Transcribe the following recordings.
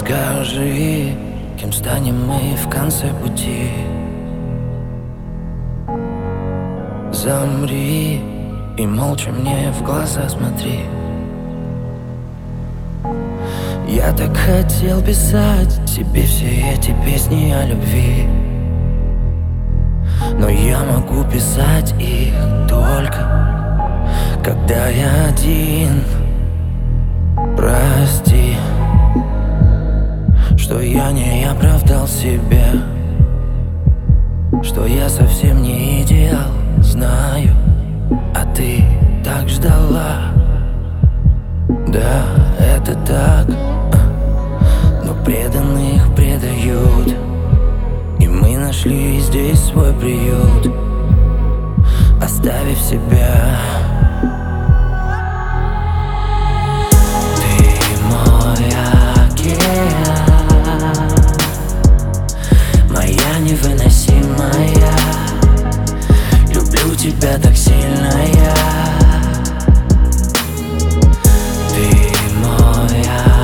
Скажи, кем станем мы в конце пути? Замри и молча мне в глаза смотри. Я так хотел писать тебе все эти песни о любви, но я могу писать их только когда я один. Прости, что я не оправдал себя, что я совсем не идеал, знаю, а ты так ждала. Да, это так, но преданных предают, и мы нашли здесь свой приют, оставив себя. Невыносимая, люблю тебя так сильно я. Ты мой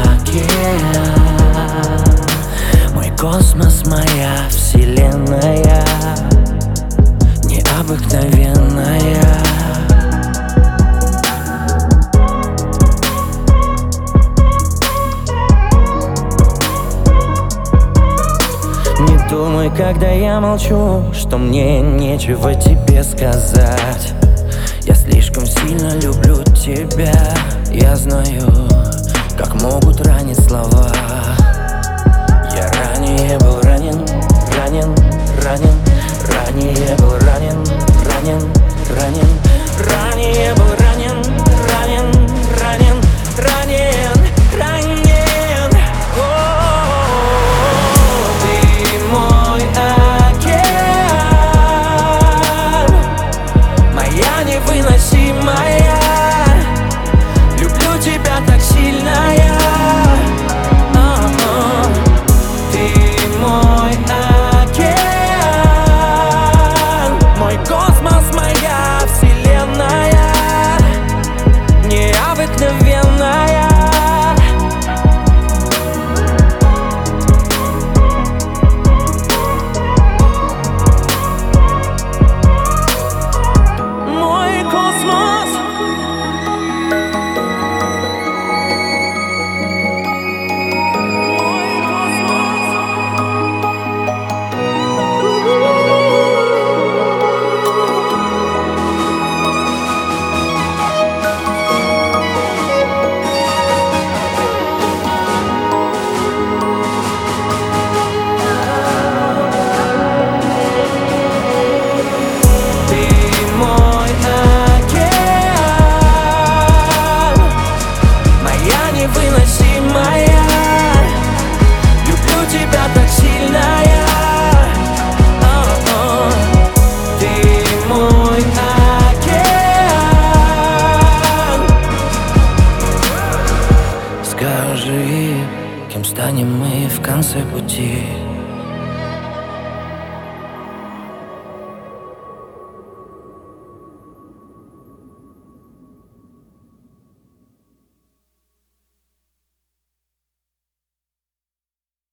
океан, мой космос, моя вселенная, необыкновенная. Не думай, когда я молчу, что мне нечего тебе сказать. Я слишком сильно люблю тебя. Я знаю, как могут ранить слова. Я ранее был ранен, ранен, ранен. Ранее был ранен, ранен, ранен. Ранее был ранен, ранен, ранен, ранен, ранен. Невыносимая, люблю тебя так сильно я. Ты мой океан, мой космос, моя вселенная, необыкновенная. Люблю тебя так сильно я. Ты мой океан. Скажи, кем станем мы в конце пути?